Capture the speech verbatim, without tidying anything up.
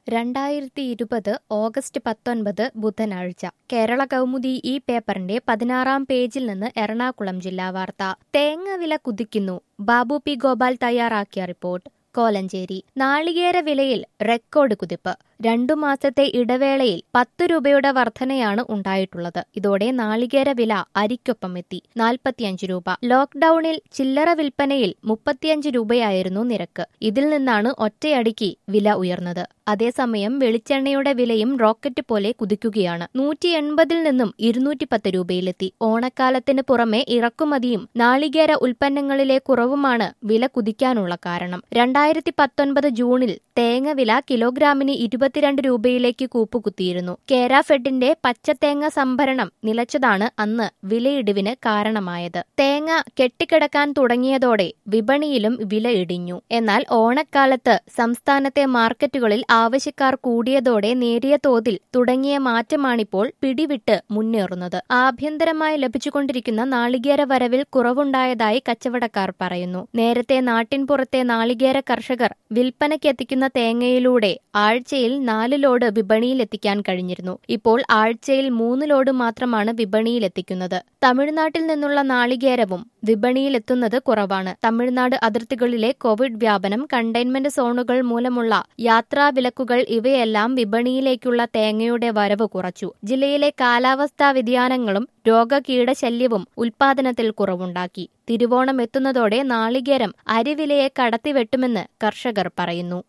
രണ്ടായിരത്തി ഇരുപത് ഓഗസ്റ്റ് പത്തൊൻപത് ബുധനാഴ്ച കേരള കൗമുദി ഈ പേപ്പറിന്റെ പതിനാറാം പേജിൽ നിന്ന് എറണാകുളം ജില്ലാ വാർത്ത. തേങ്ങ വില കുതിക്കുന്നു. ബാബു പി ഗോപാൽ തയ്യാറാക്കിയ റിപ്പോർട്ട്. കോലഞ്ചേരി. നാളികേര വിലയിൽ റെക്കോർഡ് കുതിപ്പ്. രണ്ടു മാസത്തെ ഇടവേളയിൽ പത്ത് രൂപയുടെ വർധനയാണ് ഉണ്ടായിട്ടുള്ളത്. ഇതോടെ നാളികേര വില അരിക്കൊപ്പം എത്തി നാൽപ്പത്തിയഞ്ച് രൂപ. ലോക്ഡൌണിൽ ചില്ലറ വിൽപ്പനയിൽ മുപ്പത്തിയഞ്ച് രൂപയായിരുന്നു നിരക്ക്. ഇതിൽ നിന്നാണ് ഒറ്റയടിക്ക് വില ഉയർന്നത്. അതേസമയം വെളിച്ചെണ്ണയുടെ വിലയും റോക്കറ്റ് പോലെ കുതിക്കുകയാണ്. നൂറ്റി എൺപതിൽ നിന്നും ഇരുന്നൂറ്റി പത്ത് രൂപയിലെത്തി. ഓണക്കാലത്തിന് പുറമെ ഇറക്കുമതിയും നാളികേര ഉൽപ്പന്നങ്ങളിലെ കുറവുമാണ് വില കുതിക്കാനുള്ള കാരണം. രണ്ടായിരത്തി പത്തൊൻപത് ജൂണിൽ തേങ്ങ വില കിലോഗ്രാമിന് ഇരുപത്തിരണ്ട് രൂപയിലേക്ക് കൂപ്പുകുത്തിയിരുന്നു. കേരാഫെഡിന്റെ പച്ചത്തേങ്ങ സംഭരണം നിലച്ചതാണ് അന്ന് വിലയിടിവിന് കാരണമായത്. തേങ്ങ കെട്ടിക്കിടക്കാൻ തുടങ്ങിയതോടെ വിപണിയിലും വില ഇടിഞ്ഞു. എന്നാൽ ഓണക്കാലത്ത് സംസ്ഥാനത്തെ മാർക്കറ്റുകളിൽ ആവശ്യക്കാർ കൂടിയതോടെ നേരിയ തോതിൽ തുടങ്ങിയ മാറ്റമാണിപ്പോൾ പിടിവിട്ട് മുന്നേറുന്നത്. ആഭ്യന്തരമായി ലഭിച്ചുകൊണ്ടിരിക്കുന്ന നാളികേര വരവിൽ കുറവുണ്ടായതായി കച്ചവടക്കാർ പറയുന്നു. നേരത്തെ നാട്ടിൻപുറത്തെ നാളികേര കർഷകർ വിൽപ്പനയ്ക്കെത്തിക്കുന്ന തേങ്ങയിലൂടെ ആഴ്ചയിൽ നാല് ലോഡ് വിപണിയിലെത്തിക്കാൻ കഴിഞ്ഞിരുന്നു. ഇപ്പോൾ ആഴ്ചയിൽ മൂന്ന് ലോഡ് മാത്രമാണ് വിപണിയിലെത്തിക്കുന്നത്. തമിഴ്നാട്ടിൽ നിന്നുള്ള നാളികേരവും വിപണിയിലെത്തുന്നത് കുറവാണ്. തമിഴ്നാട് അതിർത്തികളിലെ കോവിഡ് വ്യാപനം, കണ്ടെയ്ൻമെന്റ് സോണുകൾ മൂലമുള്ള യാത്രാ വിലക്കുകൾ ഇവയെല്ലാം വിപണിയിലേക്കുള്ള തേങ്ങയുടെ വരവ് കുറച്ചു. ജില്ലയിലെ കാലാവസ്ഥാ വ്യതിയാനങ്ങളും രോഗകീടശല്യവും ഉൽപാദനത്തിൽ കുറവുണ്ടാക്കി. തിരുവോണം എത്തുന്നതോടെ നാളികേരം അരിവിലയെ കടത്തിവെട്ടുമെന്ന് കർഷകർ പറയുന്നു.